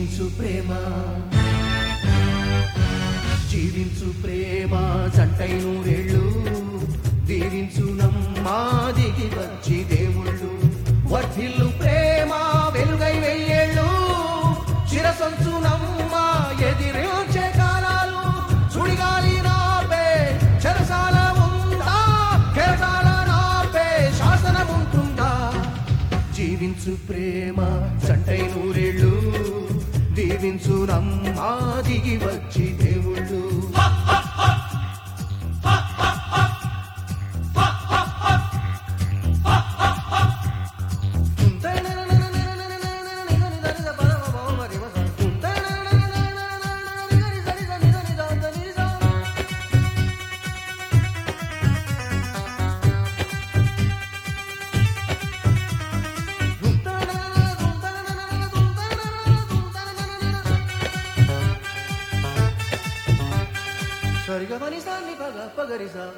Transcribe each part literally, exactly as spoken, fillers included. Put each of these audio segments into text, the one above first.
జీవించు ప్రేమ జీవించు ప్రేమ జంటై నూరేళ్ళు దీవించు నమ్మా దిగి వచ్చి దేవుళ్ళు వర్ధిల్లు ప్రేమ వెలుగై వెయ్యేళ్ళు చిరసొంచు నమ్మా ఎదిరించే కాలాలు సుడిగాలి నాపే చెరసాల ఉందా కెరటాల నాపే శాసనం ఉంటుందా జీవించు ప్రేమ జంటై నూరేళ్ళు దీవించు నమ్మా దిగి వచ్చి దేవుళ్ళు సరిగా పనిసా ని పగ పగరిసా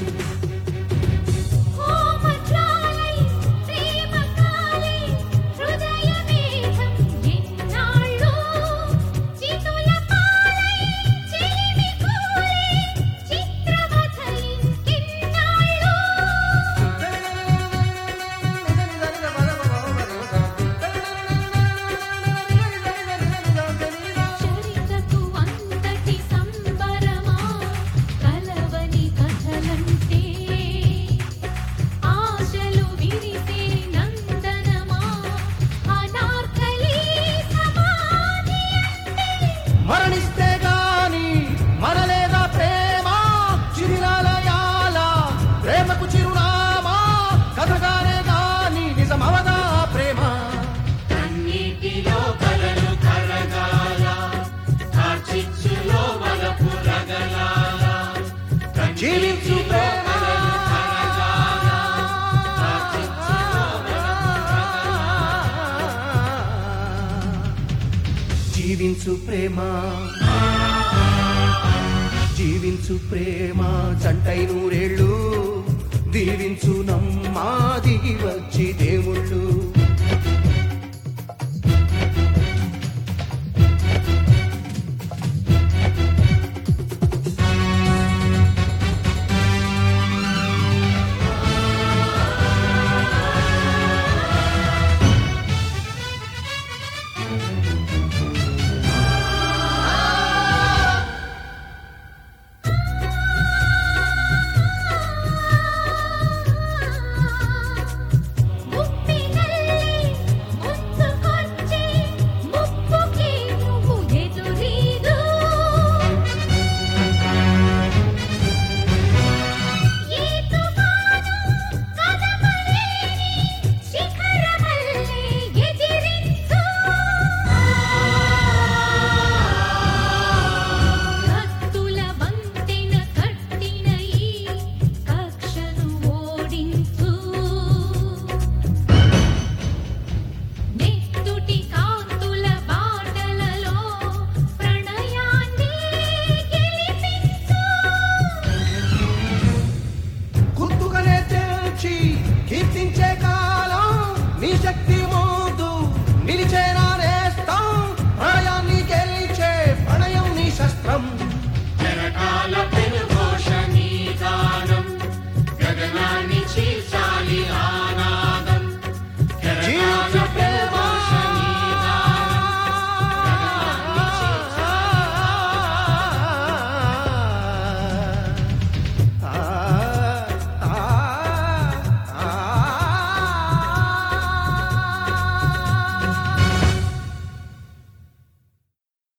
మరణిస్తే గాని మరలేదా ప్రేమ చిరునాలయాల ప్రేమకు చిరునామా కథగానే గాని నిజమవదా ప్రేమ కన్నీటిలో కలలు కరగాల కార్చిచ్చులో వలపు రగలాల జీవించు ప్రేమ జీవించు ప్రేమ జీవించు ప్రేమ జంటై నూరేళ్ళు దీవించు నమ్మా దిగి వచ్చి దేవుళ్ళు కీర్తించే కాలం నీ శక్తి ముందు నిలిచేన